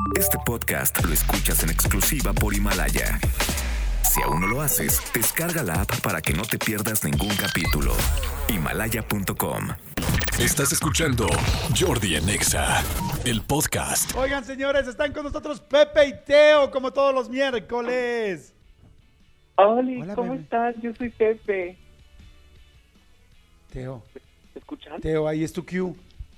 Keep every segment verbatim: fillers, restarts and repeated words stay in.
Este podcast lo escuchas en exclusiva por Himalaya. Si aún no lo haces, descarga la app para que no te pierdas ningún capítulo. Himalaya punto com. Estás escuchando Jordi en Exa, el podcast. Oigan, señores, están con nosotros Pepe y Teo, como todos los miércoles. Oli, Hola, ¿cómo bebé. estás? Yo soy Pepe. Teo, ¿Me escuchan? Teo, ahí es tu cue.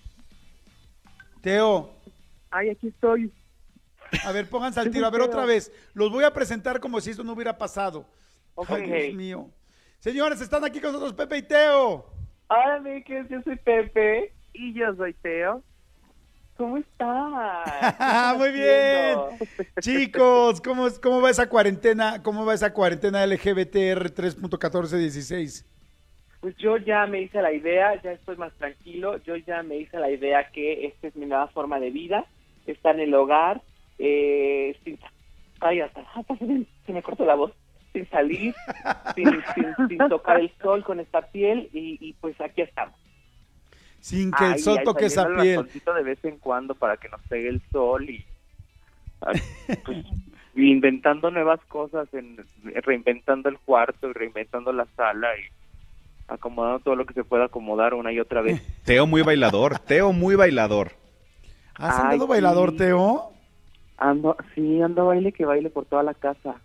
Teo, Ay, aquí estoy. a ver, pónganse al tiro. A ver, otra vez. Los voy a presentar como si esto no hubiera pasado. Ok. Ay, Dios mío. Señores, están aquí con nosotros Pepe y Teo. Hola, amigues, yo soy Pepe. Y yo soy Teo. ¿Cómo estás? ¿Qué están Muy bien. haciendo? Chicos, ¿cómo, es- ¿cómo va esa cuarentena? ¿Cómo va esa cuarentena L G B T R tres punto catorce dieciséis? Pues yo ya me hice la idea, ya estoy más tranquilo. Yo ya me hice la idea que esta es mi nueva forma de vida. Está en el hogar. Eh, sin... Ay, hasta, hasta se, me, se me cortó la voz. Sin salir, sin, sin, sin tocar el sol con esta piel. Y, y pues aquí estamos. Sin que el sol toque esa piel. De vez en cuando para que nos pegue el sol y ay, pues, inventando nuevas cosas, en, reinventando el cuarto y reinventando la sala y acomodando todo lo que se pueda acomodar una y otra vez. Teo muy bailador, Teo muy bailador. ¿Has Ay, andado bailador, sí. Teo? Ando, sí, ando baile que baile por toda la casa.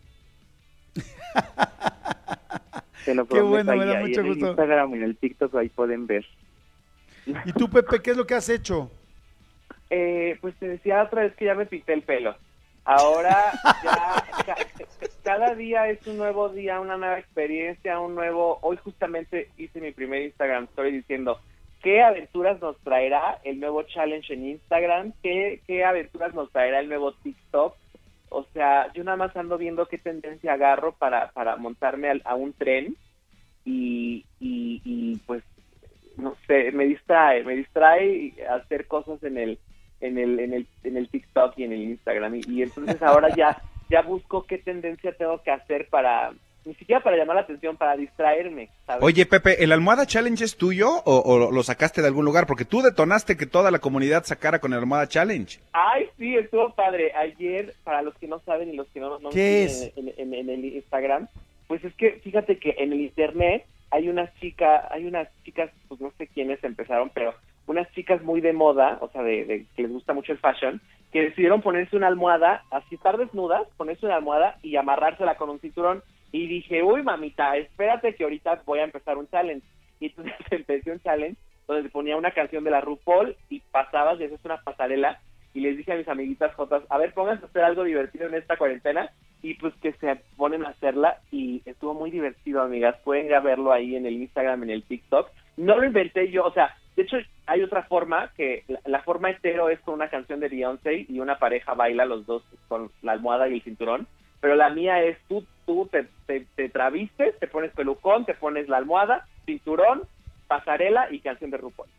Te lo Qué prometo, bueno, me ahí- da ahí mucho en el gusto. Instagram y en el TikTok ahí pueden ver. ¿Y tú, Pepe, qué es lo que has hecho? Eh, pues te decía otra vez que ya me pinté el pelo. Ahora ya ca- cada día es un nuevo día, una nueva experiencia, un nuevo... Hoy justamente hice mi primer Instagram Story diciendo qué aventuras nos traerá el nuevo challenge en Instagram, qué, qué aventuras nos traerá el nuevo TikTok. O sea, yo nada más ando viendo qué tendencia agarro para, para montarme al- a un tren y, y, y pues no sé, me distrae, me distrae hacer cosas en el en el en el en el TikTok y en el Instagram y, y entonces ahora ya ya busco qué tendencia tengo que hacer para ni siquiera para llamar la atención, para distraerme, ¿sabes? Oye, Pepe, ¿el Almohada Challenge es tuyo o, o lo sacaste de algún lugar? Porque tú detonaste que toda la comunidad sacara con el Almohada Challenge. Ay, sí, estuvo padre. Ayer, para los que no saben y los que no, no ¿Qué me es? siguen en, en- en el Instagram, pues es que fíjate que en el internet hay unas chicas, hay unas chicas, pues no sé quiénes empezaron, pero unas chicas muy de moda, o sea, de, de que les gusta mucho el fashion, que decidieron ponerse una almohada, así estar desnudas, ponerse una almohada y amarrársela con un cinturón. Y dije, uy, mamita, espérate que ahorita voy a empezar un challenge. Y entonces empecé un challenge donde se ponía una canción de la RuPaul y pasabas y haces una pasarela. Y les dije a mis amiguitas jotas, a ver, pónganse a hacer algo divertido en esta cuarentena. Y pues que se ponen a hacerla y estuvo muy divertido, amigas. Pueden ir a verlo ahí en el Instagram, en el TikTok. No lo inventé yo, o sea, de hecho hay otra forma, que la, la forma hetero es con una canción de Beyoncé y una pareja baila los dos con la almohada y el cinturón. Pero la mía es tú, tú te, te, te travistes, te pones pelucón, te pones la almohada, cinturón, pasarela y canción de RuPaul.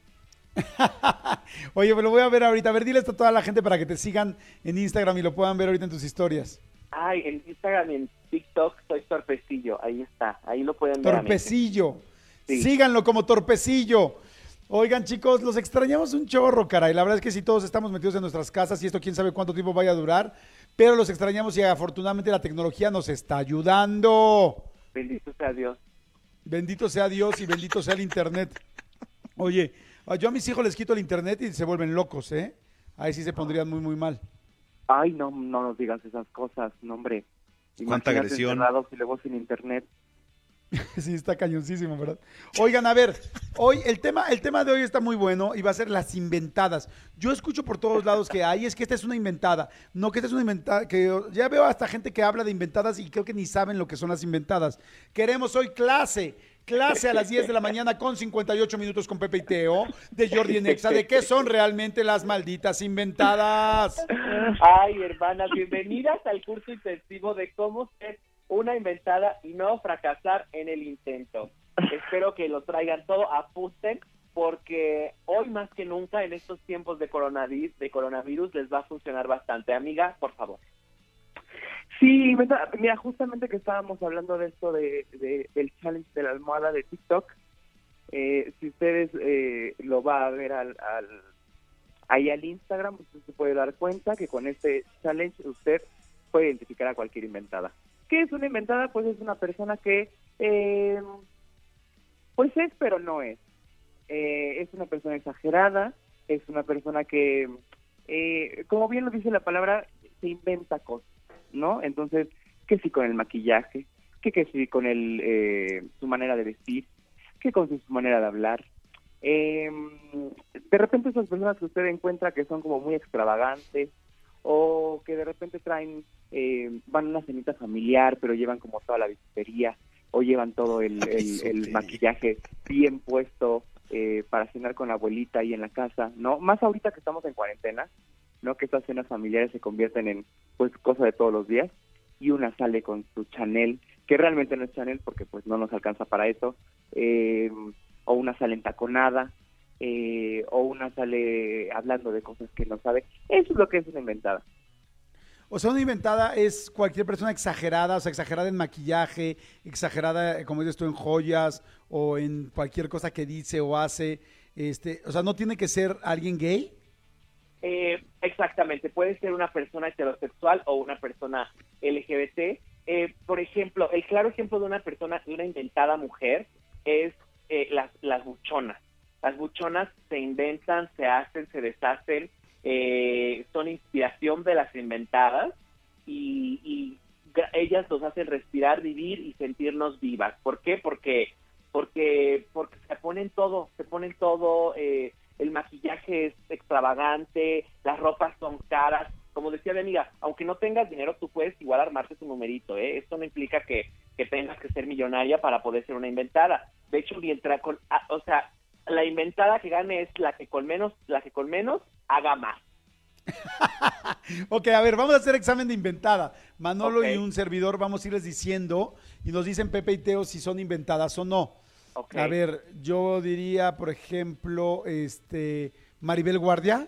Oye, me lo voy a ver ahorita. A ver, diles a toda la gente para que te sigan en Instagram y lo puedan ver ahorita en tus historias. Ay, en Instagram y en TikTok soy Torpecillo, ahí está, ahí lo pueden ver. Torpecillo. Sí. Síganlo como Torpecillo. Oigan, chicos, los extrañamos un chorro, caray. La verdad es que sí, todos estamos metidos en nuestras casas y esto quién sabe cuánto tiempo vaya a durar, pero los extrañamos y afortunadamente la tecnología nos está ayudando. Bendito sea Dios. Bendito sea Dios y bendito sea el internet. Oye, yo a mis hijos les quito el internet y se vuelven locos, ¿eh? Ahí sí se pondrían muy, muy mal. Ay, no, no nos digas esas cosas, no, hombre. Cuánta Imagínate agresión. encerrados y luego sin internet. Sí, está cañoncísimo, ¿verdad? Oigan, a ver, hoy el tema, el tema de hoy está muy bueno y va a ser las inventadas. Yo escucho por todos lados que hay, es que esta es una inventada. No, que esta es una inventada, que ya veo hasta gente que habla de inventadas y creo que ni saben lo que son las inventadas. Queremos hoy clase, clase a las diez de la mañana con cincuenta y ocho minutos con Pepe y Teo de Jordi en Exa, de qué son realmente las malditas inventadas. Ay, hermanas, bienvenidas al curso intensivo de cómo ser una inventada y no fracasar en el intento. Espero que lo traigan todo, apunten, porque hoy más que nunca en estos tiempos de coronavirus, de coronavirus les va a funcionar bastante. Amiga, por favor. Sí, mira, justamente que estábamos hablando de esto de, de del challenge de la almohada de TikTok, eh, si ustedes eh, lo va a ver al, al ahí al Instagram, usted se puede dar cuenta que con este challenge usted puede identificar a cualquier inventada. ¿Qué es una inventada? Pues es una persona que, eh, pues es, pero no es. Eh, es una persona exagerada, es una persona que, eh, como bien lo dice la palabra, se inventa cosas, ¿no? Entonces, que si con el maquillaje, que, que si con el, eh, su manera de vestir, que con su manera de hablar. Eh, de repente esas personas que usted encuentra que son como muy extravagantes, o que de repente traen, eh, van a una cenita familiar, pero llevan como toda la bisutería, o llevan todo el, el, el maquillaje bien puesto eh, para cenar con la abuelita ahí en la casa, ¿no? Más ahorita que estamos en cuarentena, ¿no? Que estas cenas familiares se convierten en, pues, cosa de todos los días, y una sale con su Chanel, que realmente no es Chanel porque, pues, no nos alcanza para eso, eh, o una sale entaconada, eh, o una sale hablando de cosas que no sabe. Eso es lo que es una inventada. O sea, una inventada es cualquier persona exagerada, o sea, exagerada en maquillaje, exagerada, como dices tú, en joyas o en cualquier cosa que dice o hace. Este, o sea, ¿no tiene que ser alguien gay? Eh, exactamente, puede ser una persona heterosexual o una persona L G B T. Eh, por ejemplo, el claro ejemplo de una persona, de una inventada mujer, es eh, las, las buchonas. Las buchonas se inventan, se hacen, se deshacen, eh, son inspiración de las inventadas y, y ellas nos hacen respirar, vivir y sentirnos vivas. ¿Por qué? Porque porque porque se ponen todo, se ponen todo, eh, el maquillaje es extravagante, las ropas son caras. Como decía mi amiga, aunque no tengas dinero, tú puedes igual armarte tu numerito, ¿eh? Esto no implica que, que tengas que ser millonaria para poder ser una inventada. De hecho, mientras con, ah, o sea, la inventada que gane es la que con menos, la que con menos haga más. Ok, a ver, vamos a hacer examen de inventada. Manolo Okay. y un servidor vamos a irles diciendo y nos dicen Pepe y Teo si son inventadas o no. Okay. A ver, yo diría, por ejemplo, este Maribel Guardia.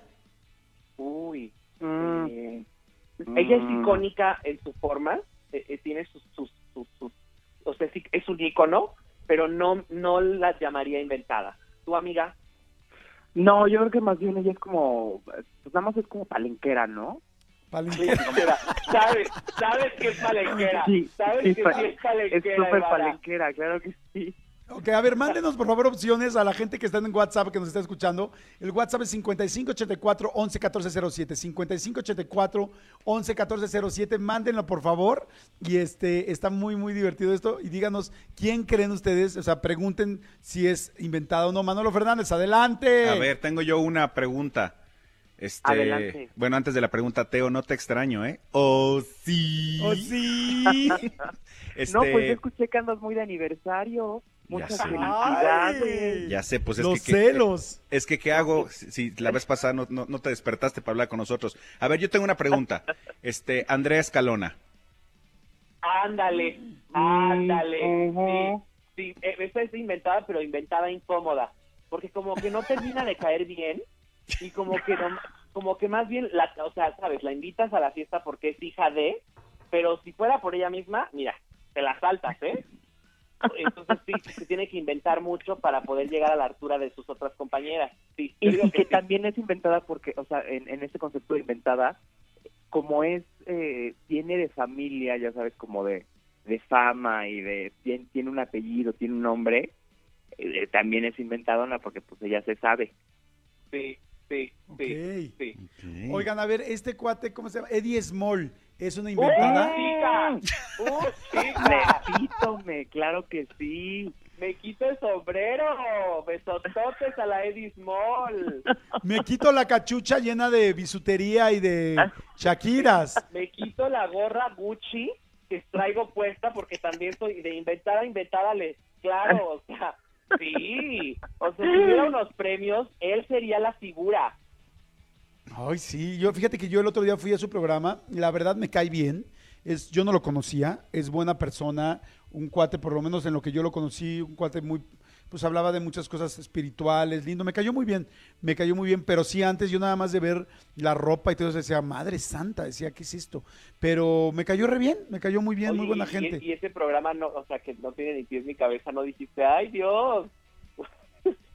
Uy. Mm. Eh, Mm. ella es icónica en su forma, eh, eh, tiene sus, sus, sus, sus, o sea, sí, es un ícono, pero no, no la llamaría inventada. ¿Tu amiga? No, yo creo que más bien ella es como, pues nada más es como palenquera, ¿no? Palenquera. Mira, sabes, sabes que es palenquera, Sí, sabes sí, que pa- sí es palenquera. Es súper Ivana. palenquera, claro que sí. Ok, a ver, mándenos por favor opciones a la gente que está en WhatsApp, que nos está escuchando. El WhatsApp es cincuenta y cinco ochenta y cuatro once catorce cero siete, cincuenta y cinco ochenta y cuatro once catorce cero siete, mándenlo por favor. Y este, está muy, muy divertido esto. Y díganos, ¿quién creen ustedes? O sea, pregunten si es inventada o no. Manolo Fernández, adelante. A ver, tengo yo una pregunta. Este, Adelante. Bueno, antes de la pregunta, Teo, no te extraño, ¿eh? Oh, sí. Oh, sí. Este, No, pues yo escuché que andas muy de aniversario. Muchas sé. felicidades. Ya sé, pues es Los que... celos. Es que, ¿qué hago si, si la vez pasada no, no, no te despertaste para hablar con nosotros? A ver, yo tengo una pregunta. Este, Andrea Escalona. Ándale, ándale, sí, sí, eh, esa es inventada, pero inventada incómoda, porque como que no termina de caer bien, y como que no, como que más bien, la, o sea, sabes, la invitas a la fiesta porque es hija de, pero si fuera por ella misma, mira, te la saltas, ¿eh? Entonces sí, se tiene que inventar mucho para poder llegar a la altura de sus otras compañeras. Sí, yo Y, digo y que sí. también es inventada porque, o sea, en, en este concepto de inventada, como es, eh, viene de familia, ya sabes, como de, de fama y de, tiene, tiene un apellido, tiene un nombre, eh, también es inventadona porque pues ella se sabe. Sí, sí, sí, Ok. sí. Oigan, a ver, este cuate, ¿cómo se llama? Eddie Small, ¿es una inventada? ¡Uh, chica! ¡Uh, chica! Repítome, claro que sí. Me quito el sombrero, besototes a la Eddie Small. Me quito la cachucha llena de bisutería y de Shakiras. Me quito la gorra Gucci que traigo puesta porque también soy de inventada a inventada, le, claro, o sea, sí, o sea, si hubiera unos premios, él sería la figura. Ay, sí, yo fíjate que yo el otro día fui a su programa, la verdad me cae bien, es, yo no lo conocía, es buena persona, un cuate, por lo menos en lo que yo lo conocí, un cuate muy, pues hablaba de muchas cosas espirituales, lindo, me cayó muy bien, me cayó muy bien, pero sí antes yo nada más de ver la ropa y todo eso decía, madre santa, decía, ¿qué es esto? Pero me cayó re bien, me cayó muy bien, Oye, muy buena y- gente. Y, ese programa, no, o sea, que no tiene ni pies ni cabeza, no dijiste, ay, Dios.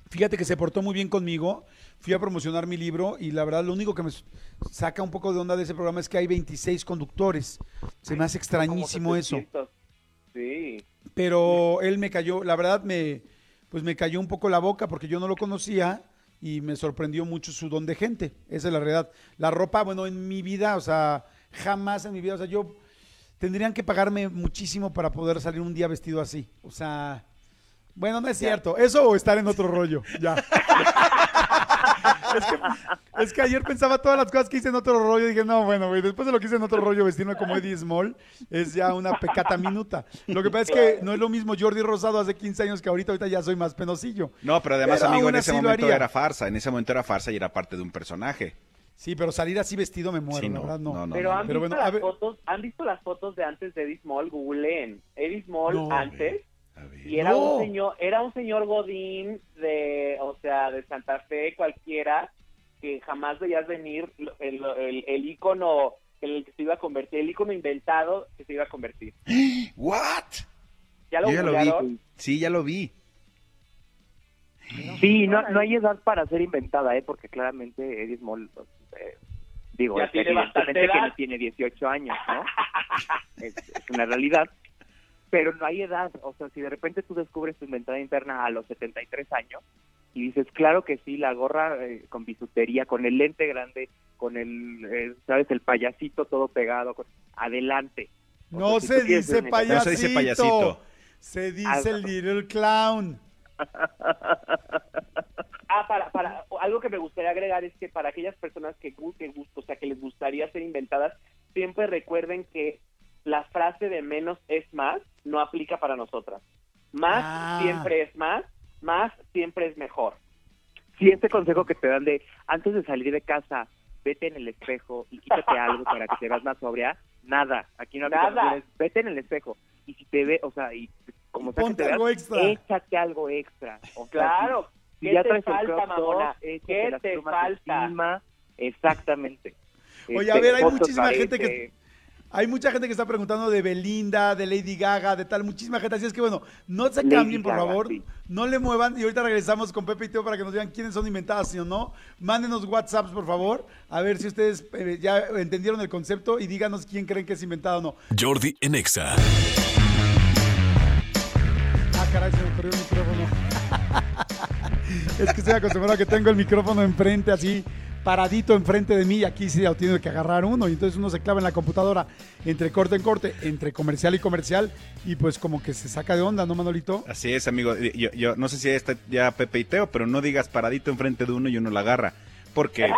Fíjate que se portó muy bien conmigo. Fui a promocionar mi libro y la verdad lo único que me saca un poco de onda de ese programa es que hay veintiséis conductores. Se me hace extrañísimo eso. Sí. Pero él me cayó, la verdad me, pues me cayó un poco la boca porque yo no lo conocía y me sorprendió mucho su don de gente. Esa es la realidad. La ropa, bueno, en mi vida, o sea, jamás en mi vida, o sea, yo tendrían que pagarme muchísimo para poder salir un día vestido así. O sea, bueno, no es cierto. Eso o estar en otro rollo, ya. Es que, es que ayer pensaba todas las cosas que hice en otro rollo y dije, no, bueno, güey, después de lo que hice en otro rollo, vestirme como Eddie Small es ya una pecata minuta. Lo que pasa es que no es lo mismo Jordi Rosado hace quince años que ahorita, ahorita ya soy más penosillo. No, pero además, Pero amigo, aún en ese así lo momento haría. era farsa, en ese momento era farsa y era parte de un personaje. Sí, pero salir así vestido me muero, Sí, la no, verdad no. no, no, Pero han Pero visto bueno, a las ver. fotos, han visto las fotos de antes de Eddie Small, googleen Eddie Small No. antes. A ver. Y era No. un señor, era un señor Godín de, o sea, de Santa Fe cualquiera, que jamás veías venir el, el, el ícono en el que se iba a convertir, el ícono inventado que se iba a convertir. ¿What? ¿Ya lo Yo ya lo googlearon? vi. Sí, ya lo vi. Sí, no, no hay edad para ser inventada, ¿eh? Porque claramente Eddie Small, eh, digo, Ya es tiene bastante evidentemente que edad. no tiene dieciocho años, ¿no? es, es una realidad. Pero no hay edad, o sea, si de repente tú descubres tu inventada interna a los setenta y tres años y dices, claro que sí, la gorra eh, con bisutería, con el lente grande, con el, eh, ¿sabes? El payasito todo pegado, con... adelante. O No sea, si se tú quieres dice ser una inventada- No se dice payasito. Se dice little clown. Ah, para, para, algo que me gustaría agregar es que para aquellas personas que, gu- que gust- o sea, que les gustaría ser inventadas, siempre recuerden que la frase de menos es más no aplica para nosotras. Más Ah. siempre es más, más siempre es mejor. Sí, este consejo que te dan de antes de salir de casa, vete en el espejo y quítate algo para que te veas más sobria, nada, aquí no aplica, Nada. no, vete en el espejo y si te ve, o sea, y como sea que Ponte te veas, algo extra. échate algo extra. O sea, Claro. si, ¿Qué si ya te traes el falta, crop top, mamona? échate ¿Qué las te plumas falta? encima, exactamente. Oye, Este, a ver, hay fotos muchísima parece- gente que... Hay mucha gente que está preguntando de Belinda, de Lady Gaga, de tal, muchísima gente. Así es que bueno, no se Lady cambien, por Gaga, favor. sí. No le muevan. Y ahorita regresamos con Pepe y Teo para que nos digan quiénes son inventadas, sí o no. Mándenos WhatsApps, por favor. A ver si ustedes eh, ya entendieron el concepto y díganos quién creen que es inventada o no. Jordi en Exa. Ah, caray, se me corrió el micrófono. Es que estoy acostumbrado a que tengo el micrófono enfrente, así, paradito enfrente de mí, y aquí sí ya tiene que agarrar uno, y entonces uno se clava en la computadora entre corte en corte, entre comercial y comercial, y pues como que se saca de onda, ¿no, Manolito? Así es, amigo. Yo, yo no sé si está ya Pepe y Teo, pero no digas paradito enfrente de uno y uno la agarra. Porque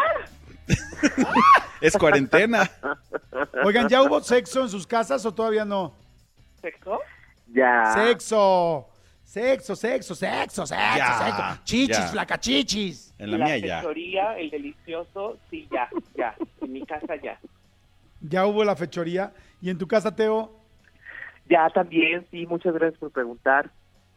es cuarentena. Oigan, ¿ya hubo sexo en sus casas o todavía no? ¿Sexo? Ya. Sexo, sexo, sexo, sexo, sexo, Ya, sexo. Chichis, ya. flacachichis. En la, la mía ya. fechoría, el delicioso, sí, ya, ya. En mi casa ya. Ya hubo la fechoría. ¿Y en tu casa, Teo? Ya también, sí, muchas gracias por preguntar.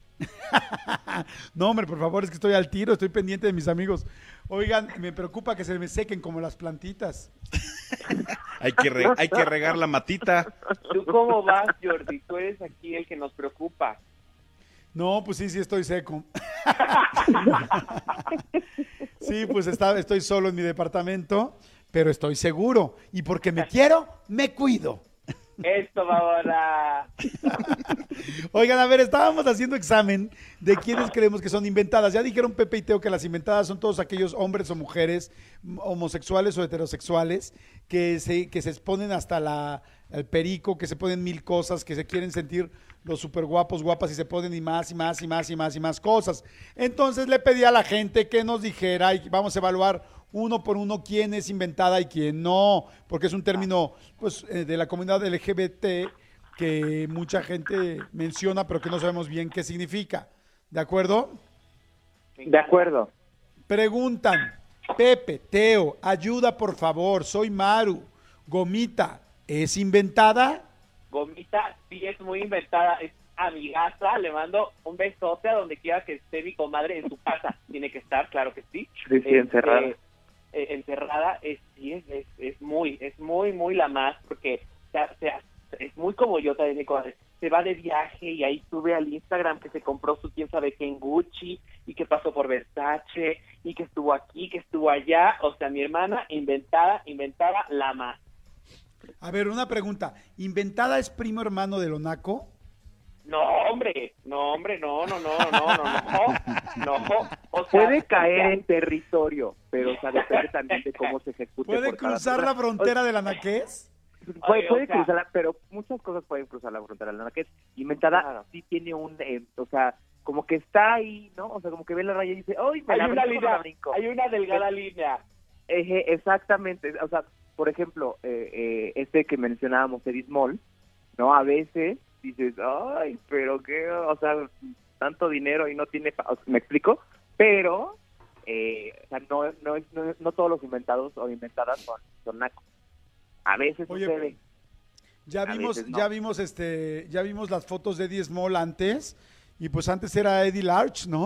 No, hombre, por favor, es que estoy al tiro, estoy pendiente de mis amigos. Oigan, me preocupa que se me sequen como las plantitas. Hay que, re- hay que regar la matita. ¿Tú cómo vas, Jordi? Tú eres aquí el que nos preocupa. No, pues sí, sí estoy seco. Sí, pues está, estoy solo en mi departamento, pero estoy seguro. Y porque me quiero, me cuido. Esto va ahora. Oigan, a ver, estábamos haciendo examen de quiénes creemos que son inventadas. Ya dijeron Pepe y Teo que las inventadas son todos aquellos hombres o mujeres m- homosexuales o heterosexuales que se, que se exponen hasta la, el perico, que se ponen mil cosas, que se quieren sentir los súper guapos, guapas y se ponen y más y más y más y más y más cosas. Entonces le pedí a la gente que nos dijera y vamos a evaluar uno por uno quién es inventada y quién no, porque es un término pues eh, de la comunidad L G B T que mucha gente menciona, pero que no sabemos bien qué significa. ¿De acuerdo? De acuerdo. Preguntan, Pepe, Teo, ayuda por favor, soy Maru. Gomita, ¿es inventada? Gomita sí es muy inventada, es amigaza, le mando un besote a donde quiera que esté mi comadre en su casa. Tiene que estar, claro que sí. Sí, sí, encerrada. Eh, eh, encerrada, es, sí, es, es, es muy, es muy, muy la más, porque o sea, o sea, es muy como yo también, mi comadre. se va de viaje y ahí sube al Instagram que se compró su quién sabe qué en Gucci y que pasó por Versace y que estuvo aquí, que estuvo allá. O sea, mi hermana inventada, inventada la más. A ver, una pregunta. ¿Inventada es primo hermano de Lonaco? No, hombre, no, hombre, no, no, no, no, no, no, no. O sea, puede caer en territorio, pero o sea, depende también de cómo se ejecute. ¿Puede por cada cruzar persona. la frontera de la naquez? Puede, Oye, puede o sea, cruzarla, pero muchas cosas pueden cruzar la frontera. La que es inventada Claro. sí tiene un, eh, o sea, como que está ahí, ¿no? O sea, como que ve la raya y dice, ¡ay, me hay la una brinco, me la línea, brinco! hay una delgada línea. Eje, exactamente, o sea, por ejemplo, eh, eh, este que mencionábamos, Eddie Small, ¿no? A veces dices, ¡ay, pero qué! O sea, tanto dinero y no tiene... Pa-". O sea, ¿me explico? Pero, eh, o sea, no, no, no, no todos los inventados o inventadas son, son nacos. A veces Oye, sucede. Ya A vimos, veces no. ya vimos este, ya vimos las fotos de Eddie Small antes, y pues antes era Eddie Large, ¿no?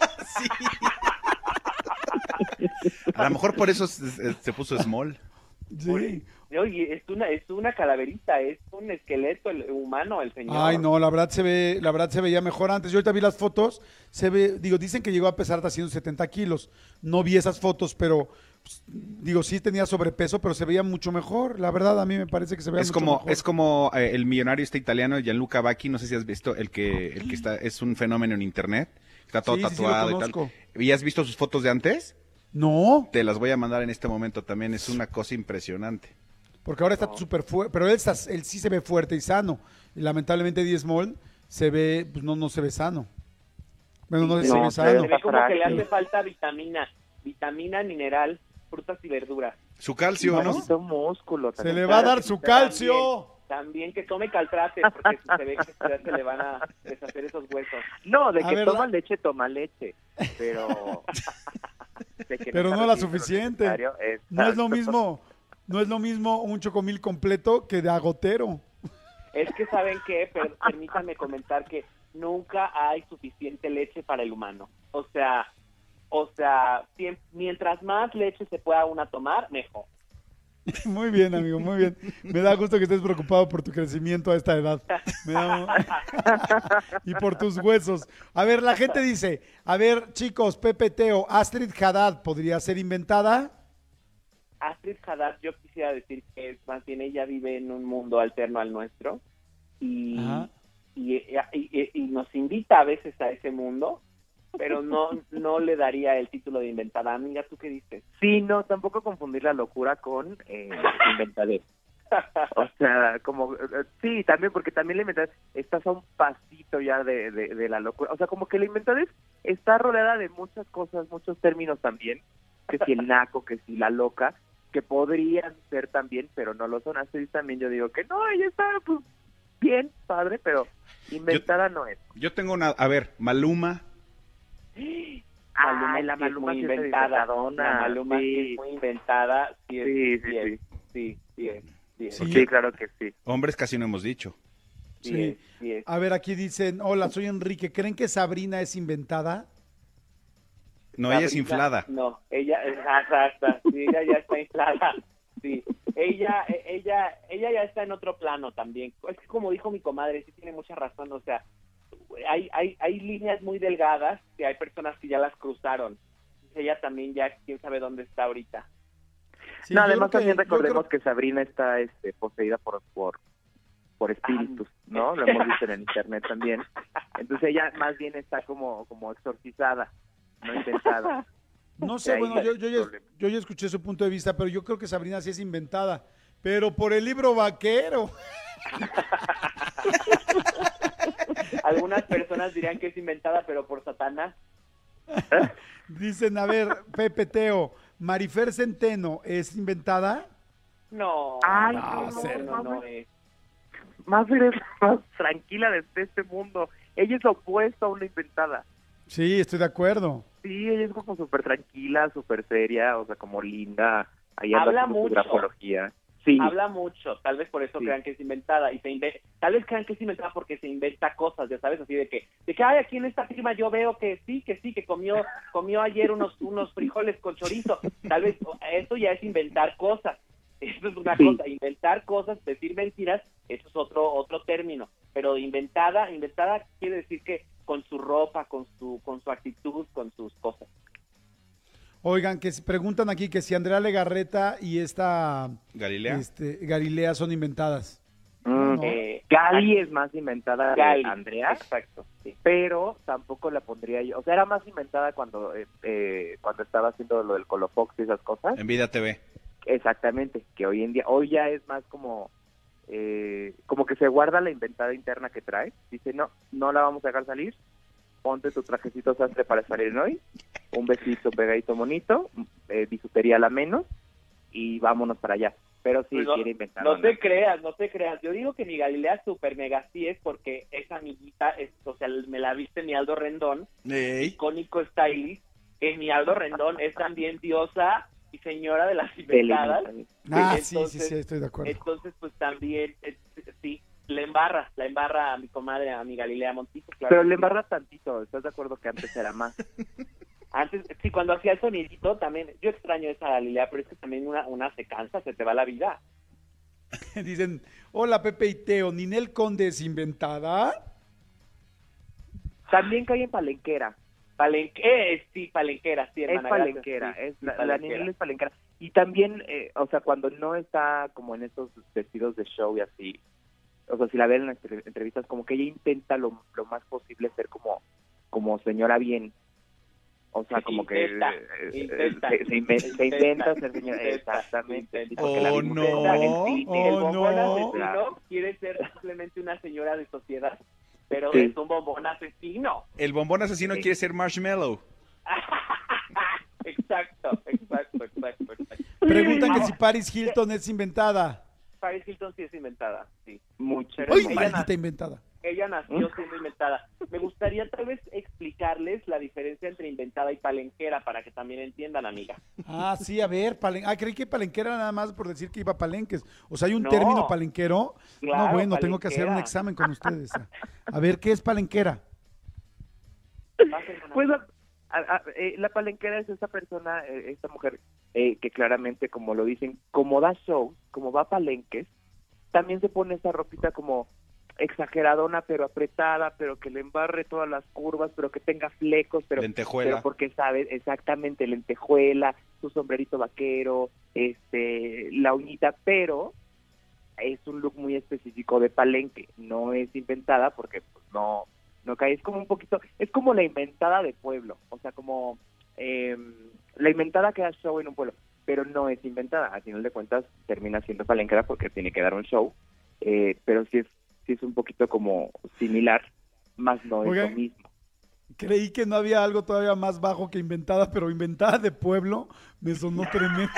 A lo mejor por eso se, se puso small. Sí. Oye, es una, es una calaverita, es un esqueleto el, humano el señor. Ay, no, la verdad se ve, la verdad se veía mejor antes. Yo ahorita vi las fotos, se ve, digo, dicen que llegó a pesar hasta ciento setenta kilos. No vi esas fotos, pero pues, digo, sí tenía sobrepeso, pero se veía mucho mejor. La verdad, a mí me parece que se veía Es mucho como, mejor. es como eh, el millonario este italiano, Gianluca Vacchi, no sé si has visto, el que, el que está, es un fenómeno en internet, está todo Sí, sí, sí, lo tatuado y tal. conozco. ¿Y has visto sus fotos de antes? No, Te las voy a mandar en este momento también, es una cosa impresionante. porque ahora está súper fuerte, pero él, está, él sí se ve fuerte y sano. Y lamentablemente Eddie Small se ve, pues no, no se ve sano. Bueno, no sé si se No, ve se sano. Se ve como que le Frágil. hace falta vitamina, vitamina, mineral, frutas y verduras. Su calcio, ¿no? Necesita un músculo. Se también. le va a Claro dar que su sí, calcio. También que tome caltrate, porque se ve que ya se le van a deshacer esos huesos. No, de A que ver, toma la- leche, toma leche, pero... de que Pero está no la recibiendo lo suficiente. necesario, No es lo exacto. mismo, no es lo mismo un chocomil completo que de agotero. Es que saben que, pero permítanme comentar que nunca hay suficiente leche para el humano. O sea, o sea, siem- mientras más leche se pueda una tomar, mejor. Muy bien, amigo, muy bien. Me da gusto que estés preocupado por tu crecimiento a esta edad. Me da- y por tus huesos. A ver, la gente dice, a ver, chicos, Pepe Teo, Astrid Haddad, ¿podría ser inventada? Astrid Haddad, yo quisiera decir que es más bien ella vive en un mundo alterno al nuestro y, Ajá. y, y- y- y nos invita a veces a ese mundo, pero no no le daría el título de inventada. Amiga, ¿tú qué dices? Sí, no, tampoco confundir la locura con eh, inventadez. O sea, como, eh, sí, también, porque también la inventadez estás a un pasito ya de, de, de la locura. O sea, como que la inventadez está rodeada de muchas cosas, muchos términos también, que si el naco, que si la loca, que podrían ser también, pero no lo son. Así también yo digo que no, ella está, pues, bien, padre, pero inventada no es. Yo tengo una, a ver, Maluma, Maluma Ay, la sí es Maluma muy sí es inventada. inventadona, La Maluma sí sí. es muy inventada. Sí, es, Sí, sí, sí, es, sí. sí, sí es, sí es, Sí. Sí, claro que sí. hombres casi no hemos dicho. sí Sí. es, sí es. A ver, aquí dicen, hola, soy Enrique, ¿creen que Sabrina es inventada? No, ella es Sabrina, inflada. No, ella, exacto, sí, ella ya está inflada. Sí, ella, e- ella, ella ya está en otro plano también. Es que como dijo mi comadre, sí tiene mucha razón, o sea, hay, hay, hay líneas muy delgadas que hay personas que ya las cruzaron. Ella también ya, quién sabe dónde está ahorita. Sí, no, yo además creo que- también yo recordemos creo- que Sabrina está este, poseída por, por por espíritus, ¿no? Lo hemos visto en el internet también. Entonces ella más bien está como como exorcizada, no inventada. No sé, Ahí bueno, yo, el yo, ya, problema. yo ya escuché su punto de vista, pero yo creo que Sabrina sí es inventada. Pero por el libro vaquero. Algunas personas dirían que es inventada, pero por Satanás. Dicen, a ver, Pepe Teo, Marifer Centeno, ¿es inventada? No, Ay, no, no, no, no, no, no es. Más eres más tranquila de este mundo. Ella es opuesta a una inventada. Sí, estoy de acuerdo. Sí, ella es como súper tranquila, súper seria, o sea, como linda. Ahí anda Habla haciendo su mucho. grafología. Sí, Habla mucho, tal vez por eso Sí. crean que es inventada y se inve- tal vez crean que es inventada porque se inventa cosas, ya sabes, así de que, de que ay, aquí en esta firma yo veo que sí, que sí, que comió, comió ayer unos, unos frijoles con chorizo, tal vez eso ya es inventar cosas, eso es una Sí. cosa, inventar cosas, decir mentiras, eso es otro, otro término, pero inventada, inventada quiere decir que con su ropa, con su, con su actitud, con sus cosas. Oigan, que se preguntan aquí que si Andrea Legarreta y esta Galilea. Este, Galilea son inventadas. Mm, No. eh, Gali es más inventada Gali, que Andrea, exacto, sí. pero tampoco la pondría yo. O sea, era más inventada cuando eh, eh, cuando estaba haciendo lo del Colofox y esas cosas. En Vida T V. Exactamente, que hoy en día, hoy ya es más como, eh, como que se guarda la inventada interna que trae. Dice, no, no la vamos a dejar salir. Ponte tu trajecito sastre para salir en hoy. Un besito pegadito bonito, eh, bisutería a la menos y vámonos para allá. Pero sí, Pues no, quiere inventar. no te creas, no te creas. Yo digo que mi Galilea es súper mega sí es porque esa amiguita, es, o sea, me la viste mi Aldo Rendón, Ey. icónico stylist, que mi Aldo Rendón es también diosa y señora de las inventadas. Ah, Sí, sí, entonces- sí, sí, estoy de acuerdo. Entonces, pues también, eh, sí, la embarra, la embarra a mi comadre, a mi Galilea Montijo. Claro Pero que le sí. embarra tantito, ¿estás de acuerdo que antes era más? Antes, sí, cuando hacía el sonidito también, yo extraño esa Galilea, pero es que también una, una se cansa, se te va la vida. Dicen, hola Pepe y Teo, ¿Ninel Conde es inventada? También cae en palenquera. Palenque, eh, sí, palenquera, sí, Es hermana. gracias, palenquera, sí, es sí, la, la palenquera. Ninel es palenquera. Y también, eh, o sea, cuando no está como en esos vestidos de show y así, o sea, si la ven en las entre- entrevistas, como que ella intenta lo, lo más posible ser como, como señora bien. O sea, como Intenta, que eh, eh, intenta, se, se inve- se intenta, inventa ser señora. intenta, Exactamente. intenta. porque la Oh, vimos no, en el cine. El oh, bombón no. asesino quiere ser simplemente una señora de sociedad, pero Sí. es un bombón asesino. El bombón asesino Sí. quiere ser Marshmallow. Exacto, exacto, exacto, exacto. Preguntan que Ah, si Paris Hilton es inventada. Paris Hilton sí es inventada, sí. Mucho. Pero ¡Uy, ella maldita nació- inventada! Ella nació siendo inventada. Me gustaría tal vez explicarles la diferencia entre inventada y palenquera para que también entiendan, amiga. Ah, sí, a ver, palen... ah, creí que palenquera era nada más por decir que iba a palenques. O sea, hay un No. término palenquero. no, Claro, bueno, tengo que hacer un palenquera. examen con ustedes. A, a ver, ¿qué es palenquera? Pasen una- Pues a- a- a- eh, la palenquera es esa persona, eh, esta mujer eh, que claramente, como lo dicen, como da shows, como va a palenques, también se pone esa ropita como exageradona, pero apretada, pero que le embarre todas las curvas, pero que tenga flecos, pero, Lentejuela. pero porque sabe exactamente, lentejuela, su sombrerito vaquero, este, la uñita, pero es un look muy específico de palenque, no es inventada porque pues, no no cae, es como un poquito, es como la inventada de pueblo, o sea, como eh, la inventada que da show en un pueblo, pero no es inventada, al final de cuentas termina siendo palenquera porque tiene que dar un show, eh, pero sí es, sí es un poquito como similar, más no es Oigan. lo mismo. Creí que no había algo todavía más bajo que inventada, pero inventada de pueblo me sonó tremendo.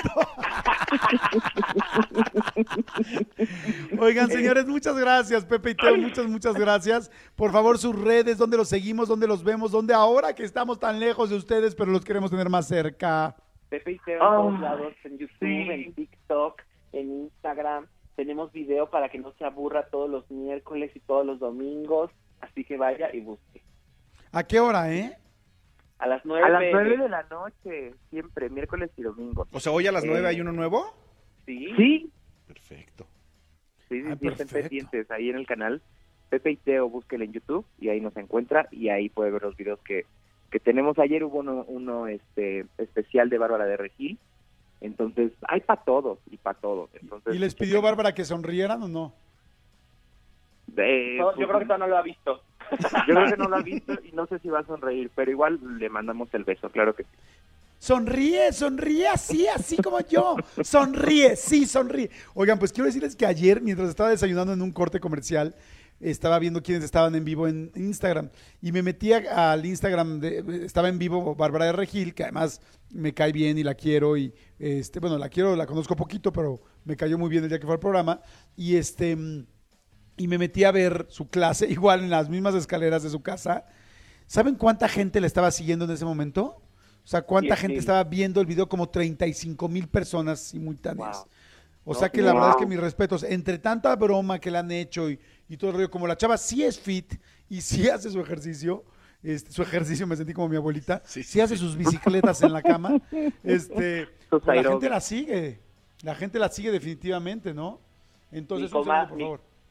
Oigan, señores, muchas gracias, Pepe y Teo, muchas, muchas gracias. Por favor, sus redes, ¿dónde los seguimos? ¿Dónde los vemos? ¿Dónde ahora que estamos tan lejos de ustedes, pero los queremos tener más cerca? Pepe y Teo en Ah, todos lados, en YouTube, sí. en TikTok, en Instagram. Tenemos video para que no se aburra todos los miércoles y todos los domingos, así que vaya y busque. ¿A qué hora, eh? A las nueve. A las nueve de la noche, siempre, miércoles y domingos. O sea, hoy a las nueve Eh. hay uno nuevo. Sí. Sí, Perfecto. sí, sí, Ah, sí, estén perfecto. pendientes ahí en el canal. Pepe y Teo, búsquelo en YouTube y ahí nos encuentra y ahí puede ver los videos que, que tenemos. Ayer hubo uno, uno este especial de Bárbara de Regil, entonces hay para todos y para todos. Entonces, ¿Y les pidió Bárbara que sonrieran o no? eh, No, pues, yo creo que todavía no lo ha visto. yo creo que no lo ha visto y no sé si va a sonreír, pero igual le mandamos el beso, claro que sí. Sonríe, sonríe así, así como yo. Sonríe, sí, sonríe. Oigan, pues quiero decirles que ayer, mientras estaba desayunando en un corte comercial, estaba viendo quiénes estaban en vivo en Instagram. Y me metí a- al Instagram, de, estaba en vivo Bárbara de Regil, que además me cae bien y la quiero. Y este, bueno, la quiero, la conozco poquito, pero me cayó muy bien el día que fue al programa. Y este. Y me metí a ver su clase, igual en las mismas escaleras de su casa. ¿Saben cuánta gente le estaba siguiendo en ese momento? O sea, ¿cuánta Diez gente mil. estaba viendo el video? Como treinta y cinco mil personas simultáneas. Wow. O sea No, que la wow. verdad es que mis respetos, entre tanta broma que le han hecho y, y todo el rollo, como la chava sí es fit y sí hace su ejercicio, este, su ejercicio me sentí como mi abuelita, Sí, sí, sí, hace sí. sus bicicletas en la cama, este, Sus pues la aeróbicos. gente la sigue, la gente la sigue definitivamente, ¿no? Entonces, Mi un coma- saludo, por mi- favor.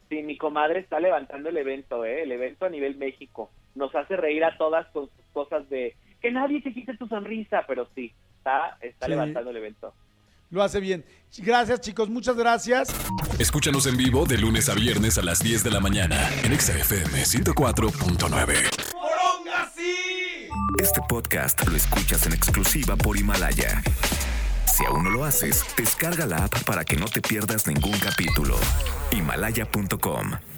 Sí, mi comadre está levantando el evento, ¿eh? El evento a nivel México. Nos hace reír a todas con sus cosas de que nadie te quite tu sonrisa, pero sí, está, está Sí. levantando el evento. Lo hace bien. Gracias, chicos. Muchas gracias. Escúchanos en vivo de lunes a viernes a las diez de la mañana en Exa F M ciento cuatro punto nueve. Este podcast lo escuchas en exclusiva por Himalaya. Si aún no lo haces, descarga la app para que no te pierdas ningún capítulo. Himalaya punto com